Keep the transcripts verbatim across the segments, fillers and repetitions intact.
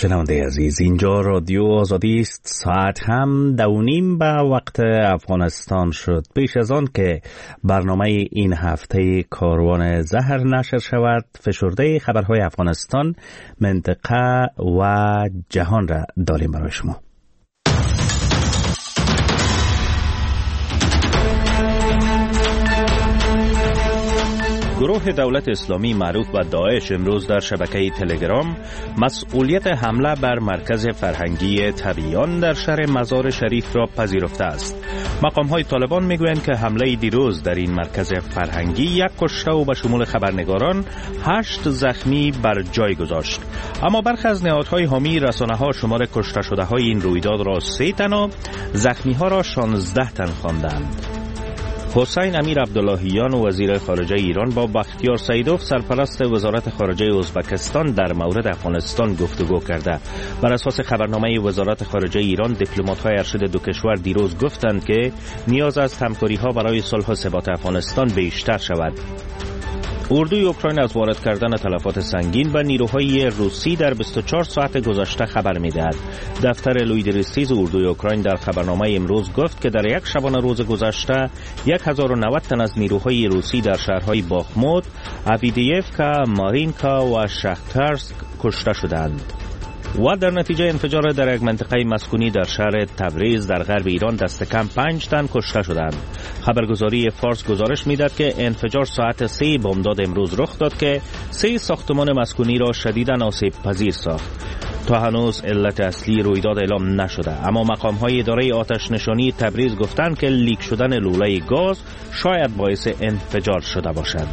شنونده عزیز، اینجا رادیو آزادی است. ساعت هم دو نیم به وقت افغانستان شد. پیش از آن که برنامه این هفته کاروان زهر نشر شود، فشرده خبرهای افغانستان، منطقه و جهان را داریم برای شما. گروه دولت اسلامی معروف به داعش امروز در شبکه تلگرام مسئولیت حمله بر مرکز فرهنگی تبیان در شهر مزار شریف را پذیرفته است. مقام‌های طالبان میگویند که حمله دیروز در این مرکز فرهنگی یک کشته و به شمول خبرنگاران هشت زخمی بر جای گذاشت. اما برخی از نهادهای حامی رسانه‌ها شمار کشته شده‌های این رویداد را سه تن و زخمی‌ها را شانزده تن خواندند. حسین امیر عبداللهیان وزیر خارجه ایران با بختیار سیدوف سرپرست وزارت خارجه ازبکستان در مورد افغانستان گفتگو کرده. بر اساس خبرنامه وزارت خارجه ایران، دیپلمات‌های ارشد دو کشور دیروز گفتند که نیاز است همکاری‌ها برای صلح و ثبات افغانستان بیشتر شود. اردوی اوکراین از وارد کردن تلفات سنگین به نیروهای روسی در بیست و چهار ساعت گذشته خبر می‌دهد. دفتر لویدریستیز اردوی اوکراین در خبرنامه امروز گفت که در یک شبانه روز گذشته هزار و نود تن از نیروهای روسی در شهرهای باخموت، اویدیفکا، مارینکا و شخترسک کشته شدند. و در نتیجه انفجار در یک منطقه مسکونی در شهر تبریز در غرب ایران دست کم پنج تن کشته شدند. خبرگزاری فارس گزارش می‌دهد که انفجار ساعت سه بامداد امروز رخ داد که سه ساختمان مسکونی را شدیداً آسیب پذیر ساخت. تا هنوز علت اصلی رویداد اعلام نشده، اما مقام‌های اداره آتش نشانی تبریز گفتند که لیک شدن لوله گاز شاید باعث انفجار شده باشد.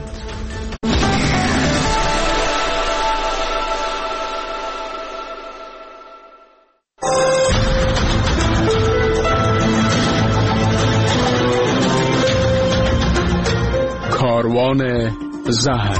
کاروان زهر.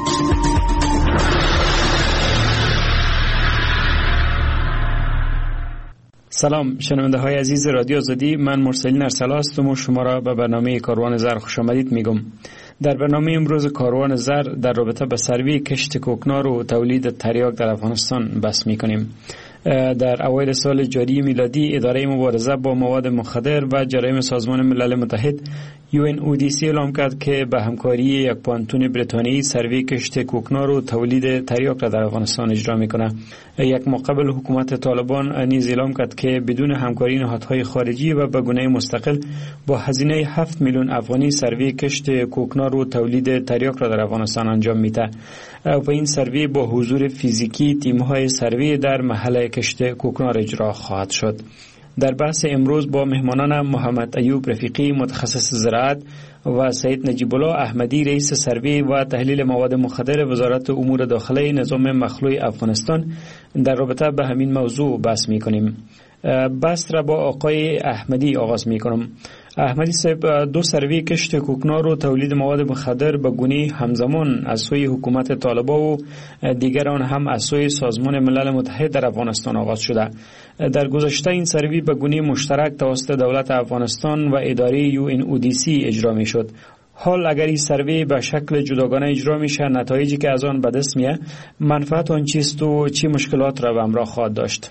سلام شنونده های عزیز رادیو آزادی، من مرسلین ارسلا هستم و شما را به برنامه کاروان زهر خوش آمدید میگم. در برنامه امروز کاروان زهر در رابطه به سروی کشت کوکنار و تولید تریاک در افغانستان بحث میکنیم. در اوایل سال جاری میلادی اداره مبارزه با مواد مخدر و جرایم سازمان ملل متحد یو ان او دی سی اعلام کرد که به همکاری یک پانتون بریتانیایی سروی کشت کوکنار و تولید تریاک را در افغانستان اجرا میکنه. یک مقابل حکومت طالبان نیز اعلام کرد که بدون همکاری نهادهای خارجی و به گونه مستقل با هزینه هفت میلیون افغانی سروی کشت کوکنار و تولید تریاک را در افغانستان انجام میده و این سروی با حضور فیزیکی تیم‌های سروی در محل کشت کوکنار اجرا خواهد شد. در بحث امروز با مهمانان محمد ایوب رفیقی متخصص زراعت و سید نجیب الله احمدی رئیس سروی و تحلیل مواد مخدر وزارت امور داخله نظام مخلوع افغانستان در رابطه به همین موضوع بحث می‌کنیم. بحث را با آقای احمدی آغاز می‌کنم. احمدی صاحب، دو سروی کشت کوکنار و تولید مواد مخدر به گونه همزمان از سوی حکومت طالبان و دیگر آن هم از سوی سازمان ملل متحد در افغانستان آغاز شده. در گذشته این سروی به گونه مشترک توسط دولت افغانستان و اداره یو ان او دی سی اجرا می شد. حال اگر این سروی به شکل جداگانه اجرا میشه، نتایجی که از آن به دست میاد منفعت آن چیست و چه مشکلات را به همراه خواهد داشت؟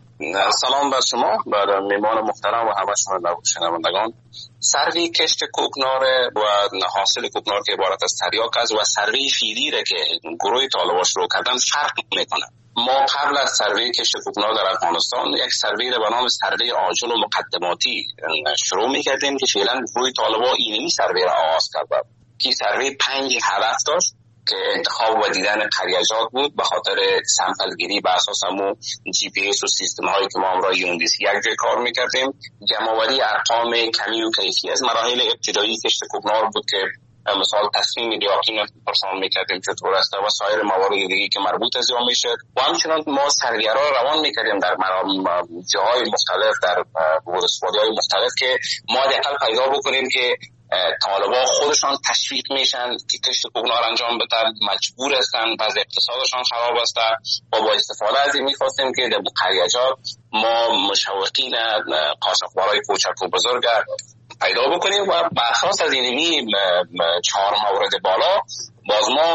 سلام بر شما، بر میهمان محترم و همه شما شنوندگان. سروی کشت کوکنار و حاصل کوکنار که عبارت از تریاک است و سروی فیدی را که گروه طالبان شروع کردن فرق میکنه. ما قبل از سروی کشت کوکنار در افغانستان یک سروی را به نام سروی عاجل و مقدماتی شروع میکردیم که فعلا گروه طالبان اینمی سروی را آغاز کرد. که سروی پنج هدف داشت که انتخاب و دیدن قریجات بود به خاطر سمپل گیری به اساس همون جی پی اس و سیستم هایی که ما همراه یون دی سی یک جای کار میکردیم. جمع‌آوری ارقام کمی و کیفی از مراحل ابتدایی کشت کوکنار بود که مثال تصمیم دیاقین پرسان میکردیم چطور است و سایر موارد دیگه که مربوط از اون میشه و همچنان ما سروی‌ها را روان میکردیم در جاهای مختلف، در ورودهای مختلف که ما دقیقاً پیدا بکنیم که طالبان خودشان تشویق میشن که کشت کوکنار انجام بدن، مجبور هستن، بعض اقتصادشان خراب است و با استفاده از این میخواستیم که در قریجات ما مشوقین قاچاقبرای کوچک و بزرگ پیدا بکنیم و بر اساس از اینمی چهار مورد بالا باز ما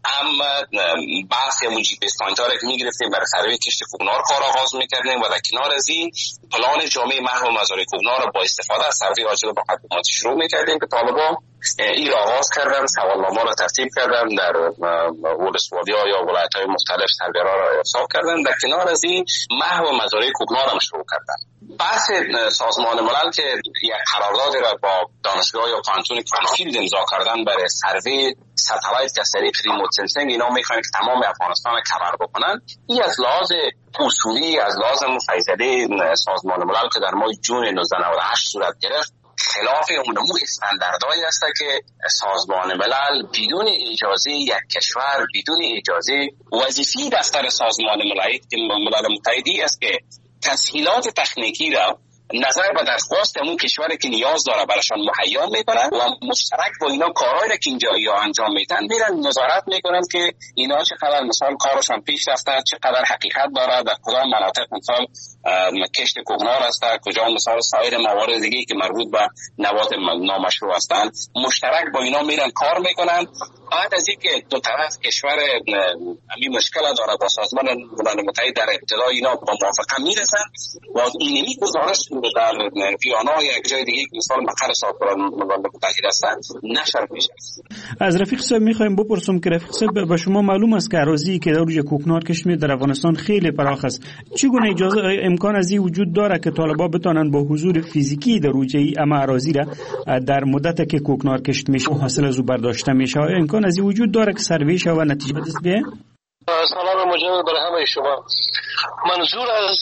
هم بحث یا جی پی اس پوینت‌ها را که می‌گرفتیم برای سروی کشت کوکنار کار آغاز می‌کردیم و در کنار از این پلان جامع محو مزارع کوکنار را با استفاده از سروی عاجل با حکومت شروع می‌کردیم که طالبان این را آغاز کردن، سوالنامه را ترتیب کردن، در ولسوالی‌ها یا ولایت‌های مختلف سروی‌ها را ارسال کردن. در کنار از این محو مزارع کوکنار هم شروع کردن. بحث سازمان ملل که یک قرارداد را با دانشگاه یا پانتون کانفیلد امضا کردن برای سروی ستلایت که سری ریموت سنسینگ اینا میخوان که تمام افغانستان را کور بکنن. این از لحاظ اصولی، از لحاظ فیصله سازمان ملل که در ماه جون نوزده نود و هشت صورت گرفت خلاف اون نمو استانداردهایی است که سازمان ملل بدون اجازه یک کشور، بدون اجازه وظیفه دفتر سازمان ملل که ملل متحدی است که تسهیلات تکنیکی را نظر به درخواست اون کشوری که نیاز داره براشان مهیا میکنن و مشترک با اینا کارهایی را که اینجا یا انجام میدن میرن نظارت میکنن که اینا چقدر مثلا کارشان پیش رفته، چقدر حقیقت داره، در کدام مناطق مثلا کشت کوکنار است، کجا مثلا سایر موارد دیگه که مربوط به نبات نامشروع هستند، مشترک با اینا میرن کار میکنن. بعد از اینکه دو طرف کشور همین مشکل داره با سازمان ملل متحد در ابتدا اینا با موافقه میرسن و اینمی گزارش در ویانا یا یک جای دیگه که مثلا مقر سازمان ملل متحد هستن نشر میشه. از رفیق صاحب میخوایم بپرسم که رفیق صاحب به شما معلوم است که اراضی که در روی کوکنار کشت می در افغانستان خیلی پراخ است. چگونه اجازه امکان از این وجود داره که طالبان بتونن با حضور فیزیکی در روی اما اراضی را در مدت که کوکنار کشت میشه حاصل از او برداشته میشه امکان از این وجود داره که سروی شه و نتیجه به دست بیاره؟ سلام مجدد برای همه شما. منظور از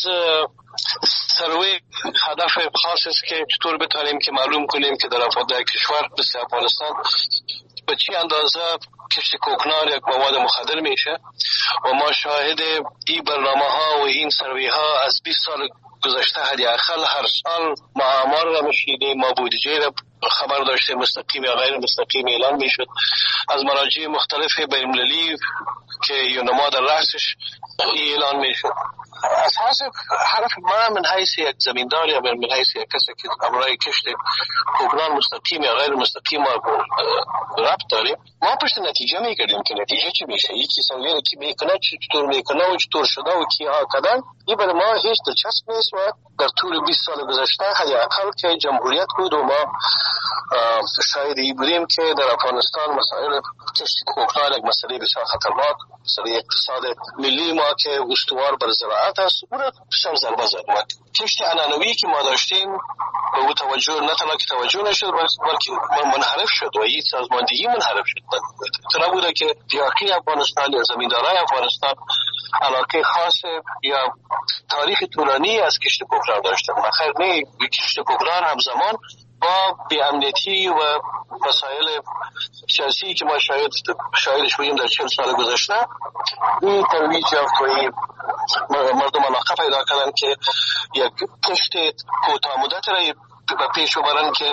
سروی هدف خاص است که چطور بتونیم که معلوم کنیم که در افغانستان کشور مثل افغانستان به چی اندازه کشت کوکنار یک مواد مخدر میشه و ما شاهد این برنامه ها و این سروی ها از بیست سال گذشته حداقل هر سال ما آمار را میشنیدیم، ما بودجه را خبر داشته مستقیم یا غیر مستقیم اعلان میشد از مراجع مختلف بین‌المللی که یونما در رأسش اعلان میشد. اساس حرف ما من حیث یک زمیندار یا من حیث یک کسی که امرای کشت کوکنار مستقیم یا غیر مستقیم ما ربط داریم، ما پشت نتیجه میگردیم که نتیجه چی میشه، یکی سویه کی میکنه، چطور میکنه و چطور شده و کی ها کدن. این برای ما هیچ دلچسب نیست و در طول بیست سال گذشته حداقل که جمهوریت بود و ما شاید ای بودیم که در افغانستان مسائل کشت کوکنار یک مسئله بسیار خطرناک، مسئله اقتصاد ملی ما که استوار بر زراعت است، اون را بسیار ضربه زد. کشت عنعنوی که ما داشتیم به او توجه نه تنها که توجه نشد بلکه منحرف شد و این سازماندهی منحرف شد. تو نبوده که یاقی افغانستان یا زمیندارای افغانستان علاقه خاص یا تاریخ طولانی از کشت کوکنار داشتن. بخیر نه، کشت کوکنار همزمان با بی‌امنیتی و مسائل سیاسی که ما شاید شاهدش بودیم در چهل سال گذشته، این ترویج یافت و این مردم علاقه پیدا کردن که یک کشت کوتاه مدت را به پیش ببرن که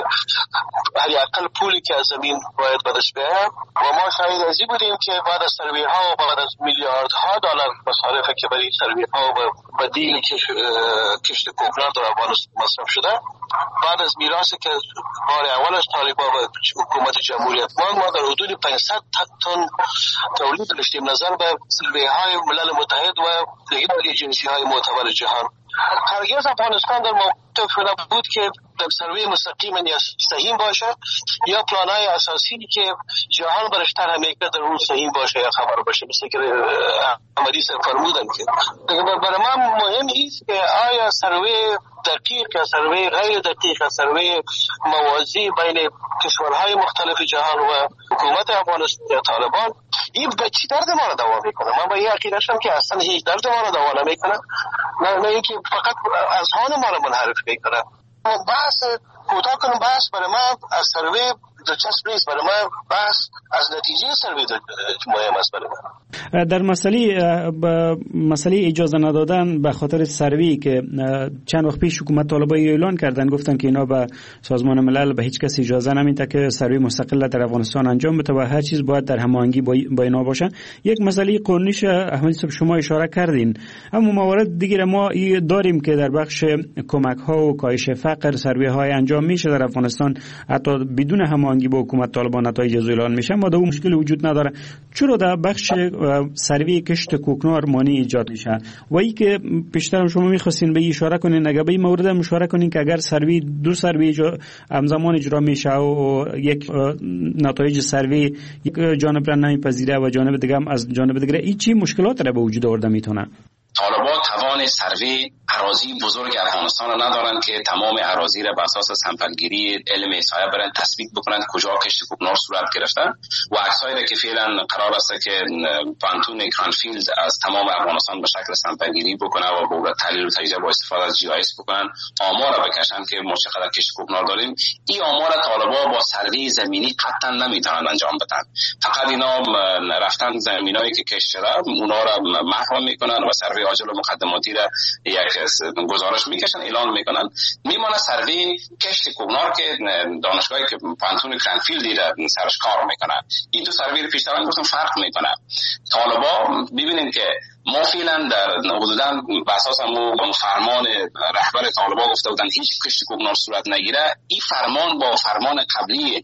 حداقل پولی که از زمین باید به دست بیاید و ما شاهد از این بودیم که بعد از سروی ها و بعد از میلیاردها دلار مصارفی که برای سروی ها و بدیل کشت کوکنار در افغانستان مصرف شده، بعد از میراثی که بار اول از طالبان و حکومت جمهوریت ما در حدود پانصد تن تولید داشتیم نظر به سروی های ملل متحد و دیگر ایجنسی های معتبر جهان. هرگز افغانستان در موقف نبود که در سروی مستقیم یا سهیم باشه یا پلانهای اساسی که جهان برش طرح میکنه در اون سهیم باشه یا خبر باشه، مثل که احمدی سر فرمودن. که برای من مهم است که آیا سروی دقیق یا سروی غیر دقیق یا سروی موازی بین کشورهای مختلف جهان و حکومت افغانستان یا طالبان این به چی درد ما را دوا میکنه؟ من با این عقیده‌ام که اصلا هیچ درد ما را دوا نمیکنه، نه نه اینکه فقط اذهان ما را منحرف میکنه. بحث کوتاه کنم، بحث برای من از سروی دلچسب نیست، برای من بحث از نتیجه سروی مهم است. برای من در مسئله مسئله اجازه ندادن به خاطر سروی که چند وقت پیش حکومت طالبان اعلان کردن، گفتن که اینا به سازمان ملل به هیچ کس اجازه نمیده که سروی مستقل در افغانستان انجام بده و هر چیز باید در هماهنگی با اینا باشه. یک مسئله قانونیش احمدی صاحب شما اشاره کردین، اما موارد دیگه ما داریم که در بخش کمک ها و کاهش فقر سروی های انجام میشه در افغانستان حتی بدون هماهنگی هماهنگی با حکومت طالبان نتایج از اعلان میشه، اما اون مشکل وجود نداره. چرا در بخش سروی کشت کوکنار مانع ایجاد میشه؟ و ای که پیشتر شما میخواستین به اشاره کنین، اگه به این مورد اشاره کنین که اگر سروی دو سروی همزمان اجرا میشه و یک نتایج سروی یک جانب را نمیپذیره و جانب دیگه هم از جانب دیگه، این چی مشکلات را به وجود آورده میتونه؟ طالبان توان سروی اراضی بزرگ افغانستان را ندارند که تمام اراضی را بر اساس سمپلگیری علم احصایه برن تثبیت بکنند کجا کشت کوکنار صورت گرفته و عکسایی را که فعلا قرار است که پانتون کرانفیلد از تمام افغانستان به شکل سمپلگیری بکنه و با تحلیل و تجزیه با استفاده از جی آی اس بکنن آمار را بکشن که ما چقدر کشت کوکنار داریم. این آمار طالبان با سروی زمینی قطعا نمیتونن انجام بدن. فقط اینا رفتن زمینایی که کشت شده اونا را محو میکنن و سروی آجل و مقدماتی را یک گزارش میکشن اعلان میکنن. میمونه سروی کشت کوکنار که دانشگاهی که پانتون کرانفیلدی را سرش کار میکنه. این دو سروی رو پیشتر گفتم فرق میکنه. طالبان ببینید که ما فعلا در حدوداً بر اساس همون فرمان رهبر طالبان گفته بودن هیچ کشت کوکنار صورت نگیره. این فرمان با فرمان قبلی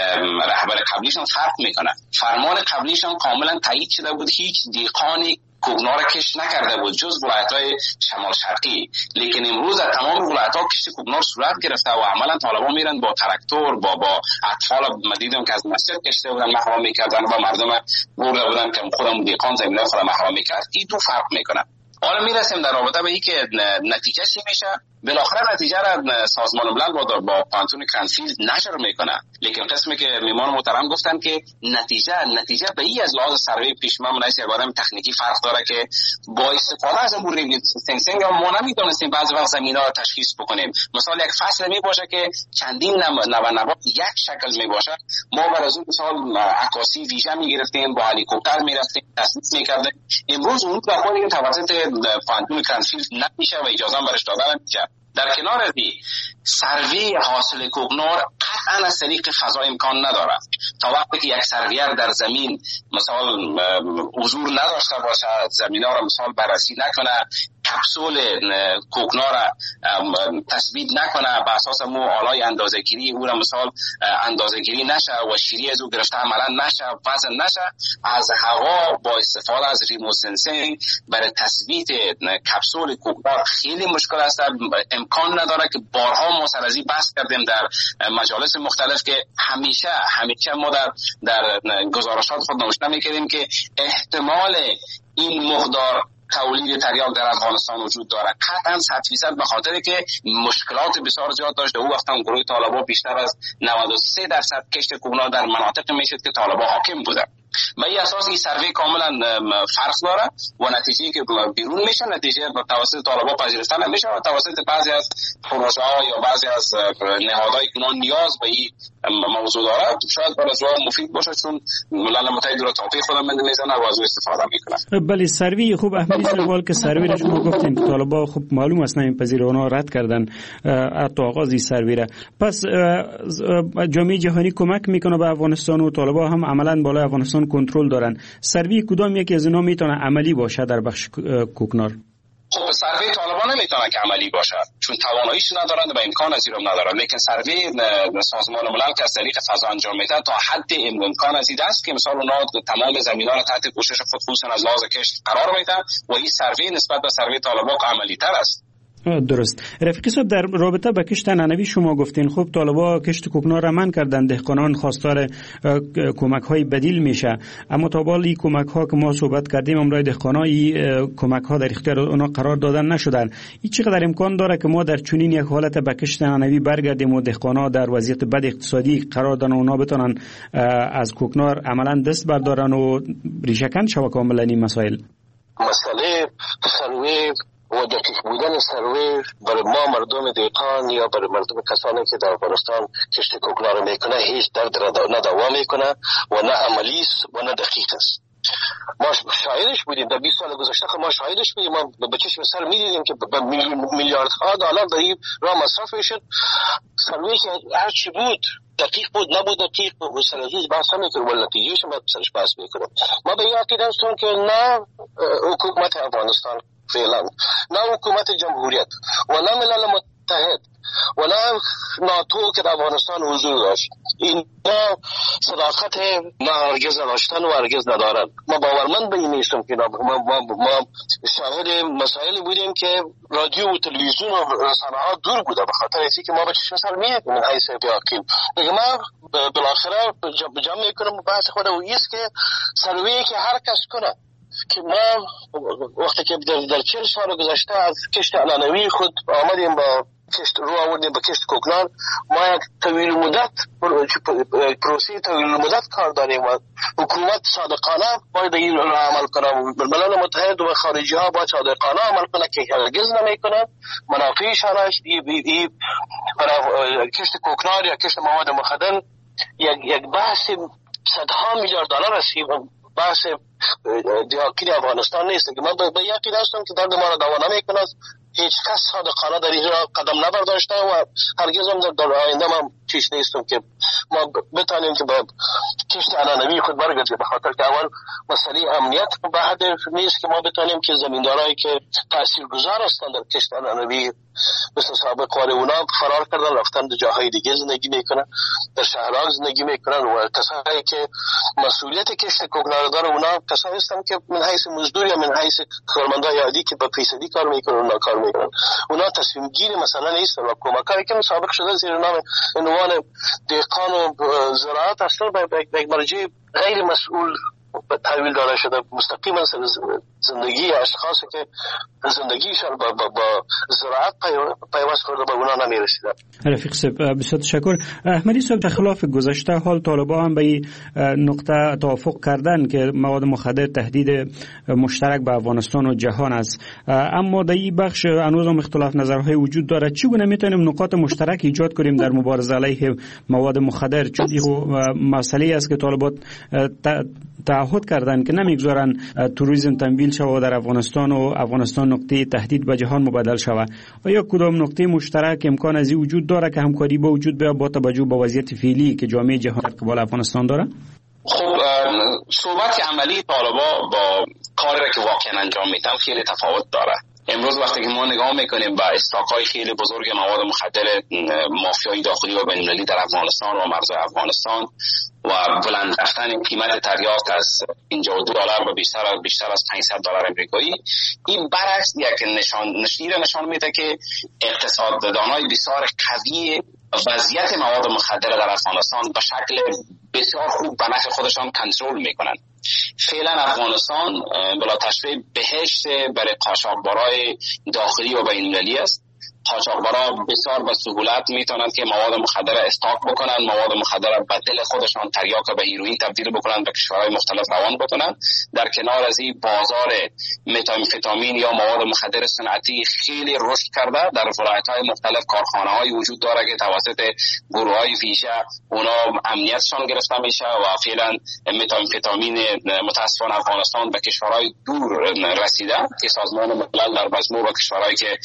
رهبر قبلیشون فرق میکنه. فرمان قبلیشون کاملا تایید شده بود، هیچ دیقانی کوکنار کشت نکرده بود جز ولایت‌های شمال شرقی، لیکن امروز در تمام ولایت‌ها کشت کوکنار صورت گرفته و عملا طالبان میرن با تراکتور با با اطفال مدیدم که از مسجد کشته بودن محروم میکردن و مردم برده بودن که خودم دیقان زمینه خود محروم میکرد. این دو فرق میکنه. حالا میرسیم در رابطه به این که نتیجه چی میشه. بالاخره نتیجه را سازمان ملل با با پانتون کرانفیلد نشر میکنه، لیکن قسمی که میمان محترم گفتن که نتیجه نتیجه به این از لحاظ سروی پیشمه مناسب بارم تکنیکی فرق داره که با استفاده از امور ریموت سنسینگ ما نمیتونستیم بعضی وقت زمینا را تشخیص بکنیم. مثلا یک فصل می باشه که چندین نو نو یک شکل می باشه، ما بر از اون مثال عکاسی ویژه میگرفتیم، با هلیکوپتر میرفتیم تصدیق میکردیم. امروز اون کاری که توسط پانتون کرانفیلد نمیشه و اجازه برش داده نمیشه. در کنار از سروی حاصل کوکنار قطعا از طریق فضا امکان نداره. تا وقتی که یک سرویر در زمین مثلا حضور نداشته باشه، زمینا را مثلا بررسی نکنه، کپسول کوکنار را تثبیت نکنه، به اساس مو آلای اندازه‌گیری او را مثلا اندازه‌گیری نشه و شیری از او گرفته عملا نشه، وزن نشه، از هوا با استفاده از ریموت سنسینگ برای تثبیت کپسول کوکنار خیلی مشکل است. امکان نداره که بارها ما سر از این بحث کردیم در مجالس مختلف که همیشه همیشه ما در در گزارشات خود نوشته می‌کردیم که احتمال این مقدار تولید تریاک در افغانستان وجود داره قطعا صد فیصد به خاطر که مشکلات بسیار زیاد داشت. او وقت هم گروه طالبان بیشتر از نود و سه درصد کشت کوکنار در مناطق میشد که طالبان حاکم بوده. به این اساس این سروی کاملا فرق داره و نتیجه که بیرون میشه نتیجه توسط طالبان پذیرفته نمیشه و توسط بعضی از پروژه ها یا بعضی از نهادهای که نیاز به این موضوع داره شاید برای از مفید باشه، چون ملل متحد رو تاپی خودم میزنه و از استفاده میکنه. بله سروی خوب احمدی سوال که سروی را شما گفتین که طالبان خب معلوم است نمیپذیره، اونا رد کردن حتی آغاز این سروی را. پس جامعه جهانی کمک میکنه به افغانستان و طالبان هم عملا بالای افغانستان کنترل دارن. سروی کدام یکی از اینا میتونه عملی باشه در بخش کوکنار؟ خب سروی طالبان نمیتونه که عملی باشه چون تواناییش ندارند و امکان از این ندارند، لیکن سروی سازمان ملل که از طریق فضا انجام میده تا حد امکان از این است که مثلا اونا تمام زمینا را تحت پوشش خود خصوصا از لحاظ کشت قرار میدن و این سروی نسبت به سروی طالبان عملی تر است. درست. رفیقی صاحب در رابطه با کشت نانوی شما گفتین خب طالبا کشت کوکنار را منع کردن، دهقانان خواستار کمک های بدیل میشه، اما تا بالی کمک ها که ما صحبت کردیم امرای دهقانای کمک ها در اختیار اونا قرار دادن نشدن. این چقدر امکان داره که ما در چنین یک حالت به کشت نانوی برگردیم و دهقانا در وضعیت بد اقتصادی قرار دادن و اونا بتونن از کوکنار عملا دست بردارن و ریشه‌کن شو کاملا این مسائل؟ مسئله سروی و دقیق بودن سروی برای ما مردم دهقان یا برای مردم کسانی که در افغانستان کشت کوکنار میکنه هیچ درد نه دوا میکنه و نه عملی است و نه دقیق است. ما شاهدش بودیم در بیست سال گذشته، ما شاهدش بودیم، ما به چشم سر میدیدیم که میلیاردها دلار در این راه مصرف میشد. سروی که هر چی بود دقیق بود نبود دقیق بود سر عزیز بحث نمیکنم ولی نتیجهش ما سرش بحث میکنم. ما به این عقیده هستم که نه حکومت افغانستان فعلا، نه حکومت جمهوریت و نه ملل متحد و نه ناتو که در افغانستان حضور داشت. این صداقت نه هرگز داشتن و هرگز ندارن. ما باورمند به این نیستم که ما, ما, ما شاهد مسائلی بودیم که رادیو و تلویزیون و رسانه ها دور بوده به خاطر اینکه که ما به چشم سر میدیم من حیث بیاکیم. دیگه ما بالاخره جمع میکنم بحث خود و ایست که سروی که هر کس کنه که ما وقتی که در, در چهل سال گذشته از کشت علنوی خود آمدیم با کشت رو آوردیم به کشت کوکنار، ما یک طویل مدت پروسی طویل مدت کار داریم و حکومت صادقانه باید این رو عمل کنه و ملل متحد و خارجی ها باید صادقانه عمل کنه که هرگز نمی کنه منافعشان است. برای کشت کوکنار یا کشت مواد مخدر یک یک بحث صدها میلیارد دلار است، بحث دیاکین افغانستان نیست که من به یقین هستم که درد ما را دوا نمیکنه. هیچ کس صادقانه در این قدم نبرداشته و هرگز هم در آینده من چیز نیستم که ما بتانیم که با کشت علنوی خود برگردیم، به خاطر که اول مسئله امنیت به حد نیست که ما بتانیم که زمیندارایی که تاثیرگذار هستند در کشت علنوی مثل سابق واره اونا فرار کردن رفتن در جاهای دیگه زندگی میکنن، در شهرها زندگی میکنن و کسایی که مسئولیت کشت کوکنار داره اونا کسایی هستند که من حیث مزدور یا من حیث کارمندای عادی که با فیصدی کار میکنن اونا کار میکنن، اونا تصمیم گیر مثلا نیستن و کمکایی که مسابقه شده زیر نام عنوان دهقان و زراعت اصلا به یک مرجع غیر مسئول تحویل داده شده، مستقیما زندگی اشخاصی که زندگیشان با, با, با زراعت پیوست خورده به اونا نمیرسیدن. رفیق صاحب بسیار تشکر. احمدی صاحب در خلاف گذشته حال طالبان هم به این نقطه توافق کردن که مواد مخدر تهدید مشترک به افغانستان و جهان است، اما در این بخش هنوز هم اختلاف نظرهای وجود دارد. چگونه میتونیم نقاط مشترک ایجاد کنیم در مبارزه علیه مواد مخدر؟ چون این مسئله است که طالبان تعهد کردن که نمیگذارن توریسم تمویل شود در افغانستان و افغانستان نقطه تهدید به جهان مبدل شود. آیا کدام نقطه مشترک امکان از این وجود داره که همکاری با وجود بیاد با توجه به وضعیت فعلی که جامعه جهان در قبال افغانستان داره؟ خب صحبت عملی طالبان با کاری که واقعا انجام میدن خیلی تفاوت داره. امروز وقتی که ما نگاه میکنیم به استاک‌های خیلی بزرگ مواد مخدر مافیایی داخلی و بین‌المللی در افغانستان و مرزهای افغانستان و بلند رفتن قیمت تریاک از اینجا دو دلار به بیشتر از بیشتر از پانصد دلار امریکایی، این برعکس یک نشان نشیر نشان میده که اقتصاددانای بسیار قوی وضعیت مواد مخدر در افغانستان به شکل بسیار خوب به نفع خودشان کنترل میکنن. فعلا افغانستان بلا تشبیه بهشت برای قاچاقبرای داخلی و بین‌المللی است. قاچاقبرا بسیار به سهولت میتونند که مواد مخدر استاک بکنن، مواد مخدر به دل خودشان تریاک به هیروئین تبدیل بکنن، به کشورهای مختلف روان بکنن. در کنار از این بازار متامفتامین یا مواد مخدر صنعتی خیلی رشد کرده. در ولایت‌های مختلف کارخانه‌های وجود داره که توسط گروه‌های ویژه اونا امنیتشان گرفته میشه و فعلا متامفتامین متاسفانه افغانستان به کشورهای دور رسیده که سازمان ملل در مجموع کشورهایی که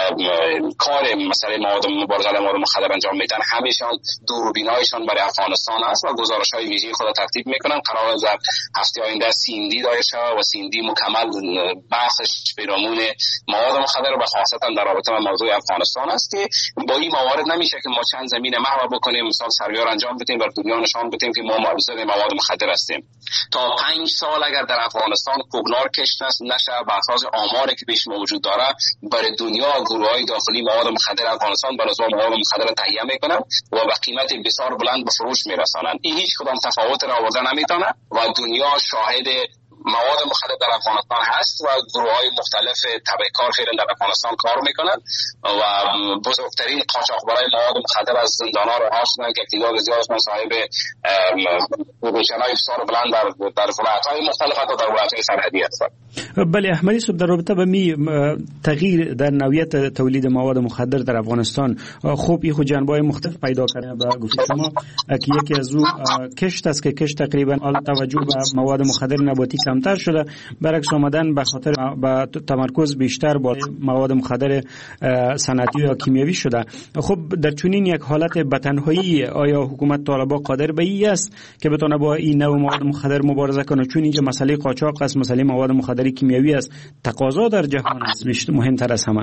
کار مسئله مواد مبارزه مواد مخدر انجام میدن همیشان دوربینایشان برای افغانستان است و گزارش‌های ویژه خود ترتیب میکنن. قرار است در هفته آینده سیندی دایر شود و سیندی مکمل بحثش پیرامون مواد مخدر و خاصتا در رابطه با موضوع افغانستان است که با این موارد نمیشه که ما چند زمین محو بکنیم، مثلا سریار انجام بدیم بر دنیا نشان بدیم که ما مبارزه مواد مخدر هستیم. تا پنج سال اگر در افغانستان کوکنار کشت نشه بر اساس آماری که پیش ما وجود داره برای دنیا گروه‌های داخلی مواد مخدر افغانستان به نظام مواد مخدر تهیه میکنن و به قیمت بسیار بلند به فروش میرسانن. این هیچ کدام تفاوت را آورده نمیتونه و دنیا شاهد مواد مخدر در افغانستان هست و گروه‌های مختلف تبهکار خیلی در افغانستان کار میکنن و بزرگترین قاچاقبرای مواد مخدر از زندان‌ها رها شدن که تعداد زیادشون صاحب پوزیشن‌های بسیار بلند در در ولایت‌های مختلف حتی در ولایت‌های سرحدی هستند. بله احمدی صاحب، در رابطه با می تغییر در نوعیت تولید مواد مخدر در افغانستان خوب این خود جنبه‌های مختلف پیدا کرده. با گفته شما که یکی از او کشت است که کشت تقریبا توجه به مواد مخدر نباتی کمتر شده، برعکس آمدن به خاطر با تمرکز بیشتر با مواد مخدر صنعتی یا کیمیاوی شده. خب در چنین یک حالت بتنهایی آیا حکومت طالبان قادر به این است که بتونه با این نوع مواد مخدر مبارزه کنه؟ چون اینجا مسئله قاچاق است، مسئله مواد مخدر کیمیاوی است، تقاضا در جهان است مهمتر از همه.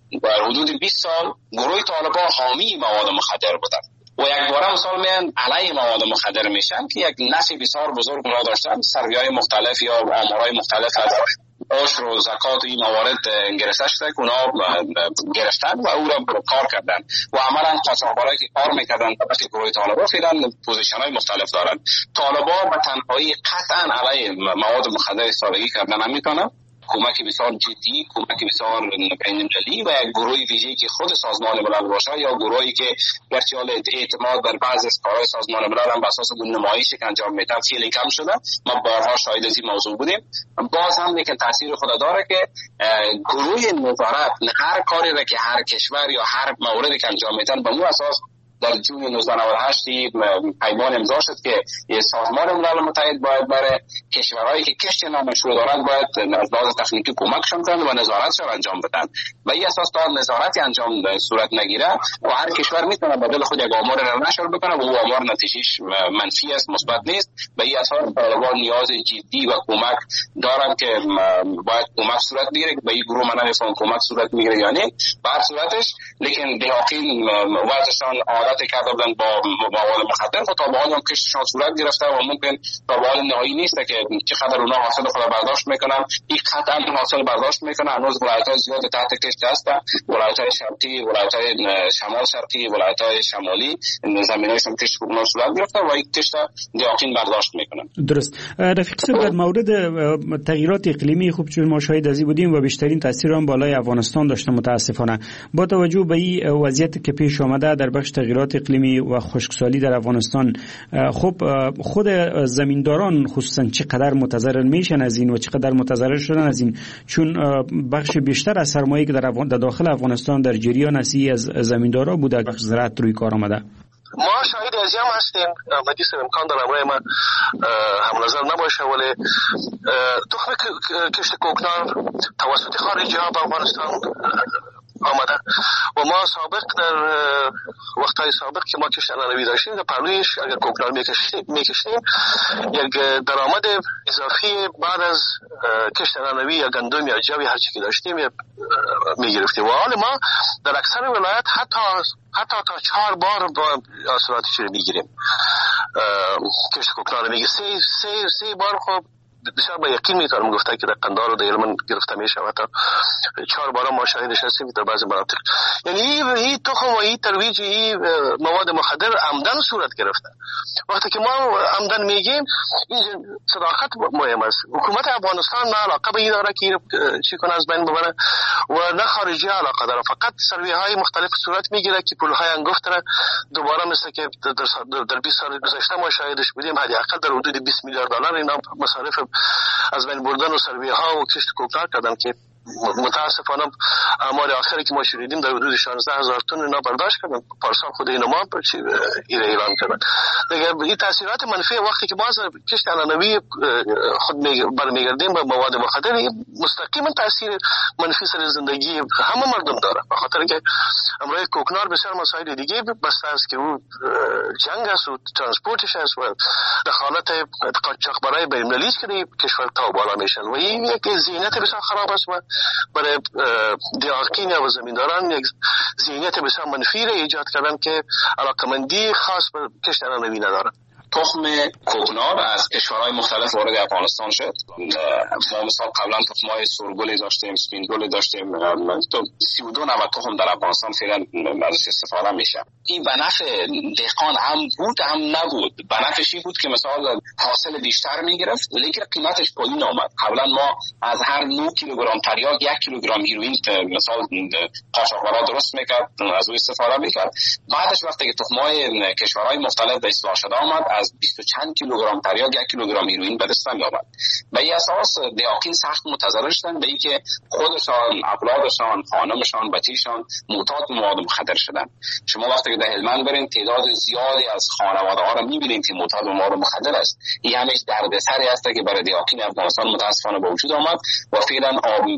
در حدود بیست سال گروه طالبان حامی مواد مخدر بودند و یک دوره مثال میان علیه مواد مخدر میشن که یک نفع بسیار بزرگ اونا داشتن. سروی‌های مختلف یا آمارهای مختلف از عشر و زکات این موارد گرفته شده که اونا گرفتن و او را کار کردن و عملا قاچاقبرایی که کار میکردن برای گروه طالبان فعلا پوزیشن‌های مختلف دارن. طالبان به تنهایی قطعا علیه مواد مخدر ایستادگی کردن نمیتونن. کمک بسیار جدی، کمک بسیار بین‌المللی و یک گروه ویژه‌ای که خود سازمان ملل باشه یا گروهی که گرچه حال اعتماد بر بعضی از کارهای سازمان ملل هم بر اساس نمایشی که انجام میدن خیلی کم شده. ما بارها شاهد از این موضوع بودیم. باز هم لیکن تاثیر خود داره که گروه نظارت هر کاری را که هر کشور یا هر موردی که انجام میدن به مو اساس در جون نوزده نود و هشت پیمان امضا شد که سازمان ملل متحد باید برای کشورهایی که کشت نامشروع دارند باید از لحاظ تکنیکی کمکشان کنند و نظارتشان انجام بدن. و این اساس تا نظارتی انجام صورت نگیره و هر کشور میتونه بدل خود یک آمار را نشر بکنه و او آمار نتیجهش منفی است، مثبت نیست. و این اساس طالبان نیاز جدی و کمک دارن که باید کمک صورت بگیره. به این گروه من نمیفهم کمک صورت میگیره یا نه. به هر صورتش لیکن دهاقین وضعشان عادت کرده بودن با مواد مخدر و تا به حال هم کشتشان صورت گرفته و ممکن تا به حال نهایی نیست که چقدر اونا حاصل خود برداشت میکنن. این قطعا حاصل برداشت میکنن. هنوز ولایت‌های زیاد تحت کشت هستن، ولایت‌های شرقی، ولایت‌های شمال شرقی، ولایت‌های شمالی زمینایشون کشت کوکنار صورت گرفته و این کشت دهاقین برداشت میکنن. درست. رفیق صاحب در مورد تغییرات اقلیمی خوب چون ما شاهد ازی بودیم و بیشترین تاثیر آن بالای افغانستان داشته متاسفانه. با توجه به این وضعیت که پیش آمده در بخش تغییرات اقلیمی و خشکسالی در افغانستان، خب خود زمینداران خصوصا چقدر متضرر میشن از این و چقدر متضرر شدن از این، چون بخش بیشتر از سرمایه‌ای که در, در داخل افغانستان در جریان اسی از زمیندارا بوده بخش زراعت روی کار آمده. ما شاهد از هم هستیم. مدی سر امکان داره برای من هم نظر نباشه، ولی تخم کشت کوکنار توسط خارجی ها به افغانستان آمده و ما سابق در وقتهای سابق که ما کشت انانوی داشتیم در پهلویش اگر کوکنار میکشتیم یک درآمد اضافی بعد از کشت انانوی یا گندم یا جو یا هر چی که داشتیم میگرفتیم و حال ما در اکثر ولایت حتی حتی تا چهار بار با حاصلاتی چیره میگیریم. کشت کوکنار میگه سه سه سه بار. خب بسیار با یقین میتونم گفته که در قندار و در یلمن گرفته میشه و تا چهار بار ما شاهدش هستیم در بعضی مناطق. یعنی این تخم و این ترویج این مواد مخدر عمدن صورت گرفته. وقتی که ما عمدن میگیم این صداقت مهم است. حکومت افغانستان نه علاقه به این داره که چی کنه از بین ببره و نه خارجی علاقه داره. فقط سروی های مختلف صورت میگیره که پول های انگفت را دوباره مثل که در, در بیست سال گذشته ما شاهدش بودیم حداقل در حدود بیست میلیارد دلار اینا مصارف از بین بردن و سرویه ها و کشت کوکنار کردن که متاسفانه آمار آخری که ما شنیدیم در حدود شانزده هزار تن اینا برداشت کردن. پارسال خود اینا ما پر چی اعلان کردن. دیگه این تاثیرات منفی وقتی که ما از کشت انانوی خود برمیگردیم به مواد مخدر مستقیما تاثیر منفی سر زندگی همه مردم داره. به خاطر که امروز کوکنار بسیار مسائل دیگه بسته است که او جنگ است و ترانسپورتش است و دخالت قاچاقبرای بین‌المللی که کشور تا بالا میشن و این یک ذهنیت بسیار خراب است و برای دیاقین و زمینداران یک ذهنیت بسیار منفی را ایجاد کردن که علاقمندی خاص به کشت انانوی نداره. تخم کوکنار از کشورهای مختلف وارد افغانستان شد. ما مثلا قبلا تخم‌های سرگلی داشتیم، سپینگلی داشتیم، تو سی و دو نوع تخم در افغانستان فعلا ازش استفاده میشه. این به نفع دهقان هم بود هم نبود. به نفعش بود که مثلا حاصل بیشتر میگرفت لیکن قیمتش پایین آمد. قبلا ما از هر نه کیلوگرم تریاک یک کیلوگرم هیروئین مثلا قاچاقبرا درست میکرد، از او استفاده میکرد. بعدش وقتی که تخم‌های کشورهای مختلف به اصلاح شده آمد از بیست و چند کیلوگرم تریاک یک کیلوگرم هیروئین به دست میآمد. به این اساس دیاقین سخت متضرر شدن به اینکه خودشان، اولادشان، خانمشان، بچه‌شان معتاد به مواد مخدر شدن. شما وقتی که در هلمند برین تعداد زیادی از خانواده‌ها را می‌بینید که معتاد به مواد مخدر است. این همیشه دردسری است که برای دیاقین افغانستان متأسفانه به وجود آمد و فعلا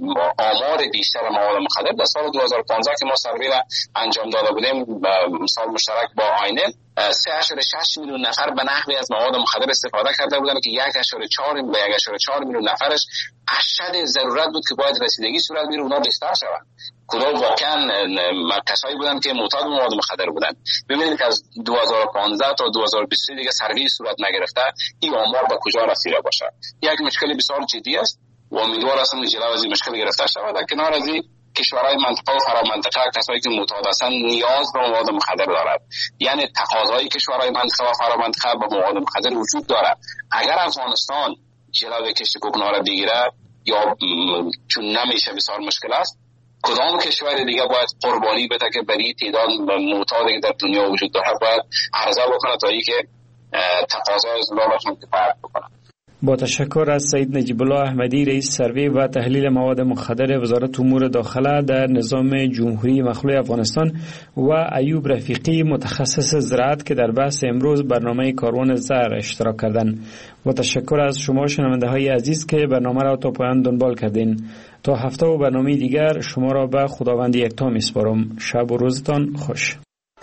آمار بیشتر مواد مخدر در سال دو هزار و پانزده که ما سروی را انجام داده بودیم مثال مشترک با آینه سه اشاره شش میلیون نفر به نحوی از مواد مخدر استفاده کرده بودن که یک اشاره چهار به یک اشاره چهار میلیون نفرش اشد ضرورت بود که باید رسیدگی صورت بگیره اونا بهتر شوند. کدام واقعا کسایی بودن که معتاد مواد مخدر بودن. ببینید که از دو هزار و پانزده تا دو هزار و بیست دیگه سروی صورت نگرفته، این آمار به کجا رسیده باشه؟ یک مشکل بسیار جدی است و امیدوار هستم جلو از این مشکل گرفته شود. در کنار از این کشورهای منطقه و فرامنطقه کسایی که معتاد هستند نیاز به مواد مخدر دارد، یعنی تقاضای کشورهای منطقه و فرامنطقه به مواد مخدر وجود دارد. اگر افغانستان جلوی کشت کوکنار را بگیره یا چون نمیشه بسیار مشکل است، کدام کشور دیگه باید قربانی بده که برای تعداد معتادی که در دنیا وجود داره باید عرضه بکنه تا اینکه تقاضای زلالشون کفایت بکنه. با تشکر از سید نجیب الله احمدی، رئیس سروی و تحلیل مواد مخدر وزارت امور داخله در نظام جمهوری مخلوع افغانستان و ایوب رفیقی، متخصص زراعت که در بحث امروز برنامه کاروان زر اشتراک کردند. با تشکر از شما شنونده های عزیز که برنامه را تا پایان دنبال کردین. تا هفته و برنامه دیگر شما را به خداوند یکتا میسپارم. شب و روزتان خوش.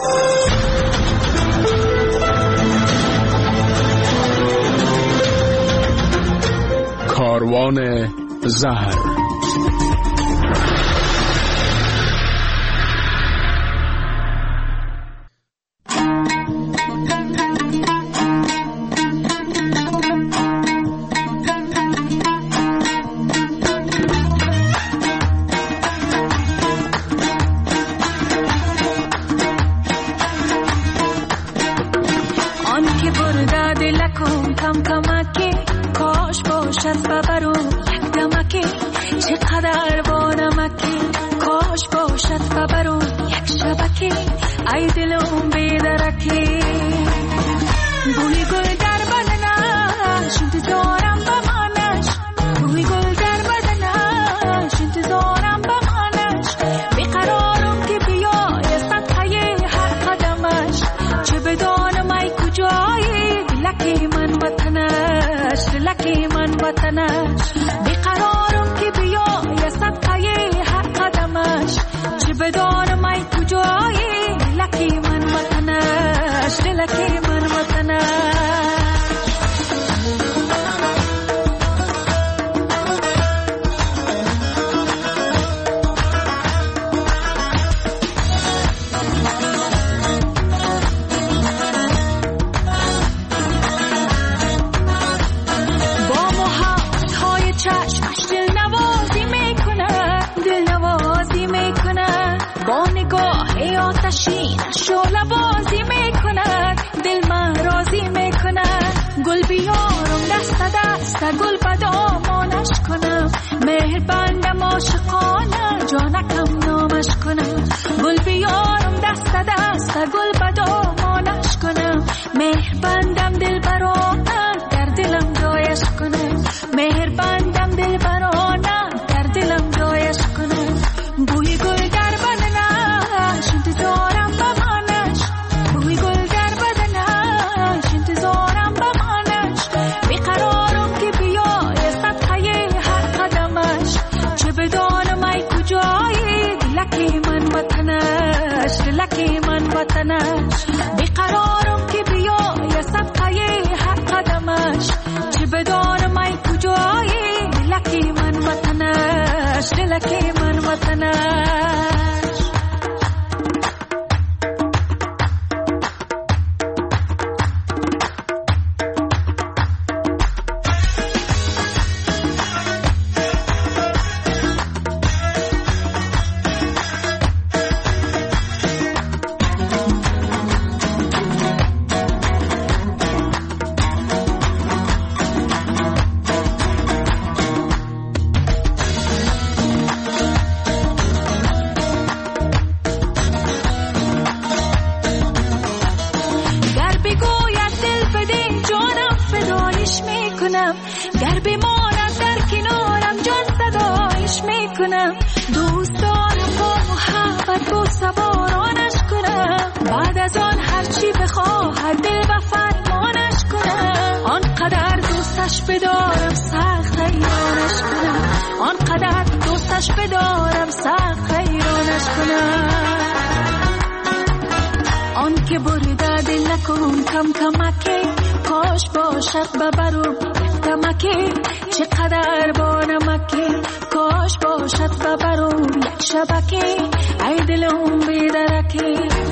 کاروان زهر. اون که بریده دل نکن کم کمکه کاش باشد ببرو تمکه چقدر با نمکه کاش باشد ببرو یک شبکه ای دلم بیدرکه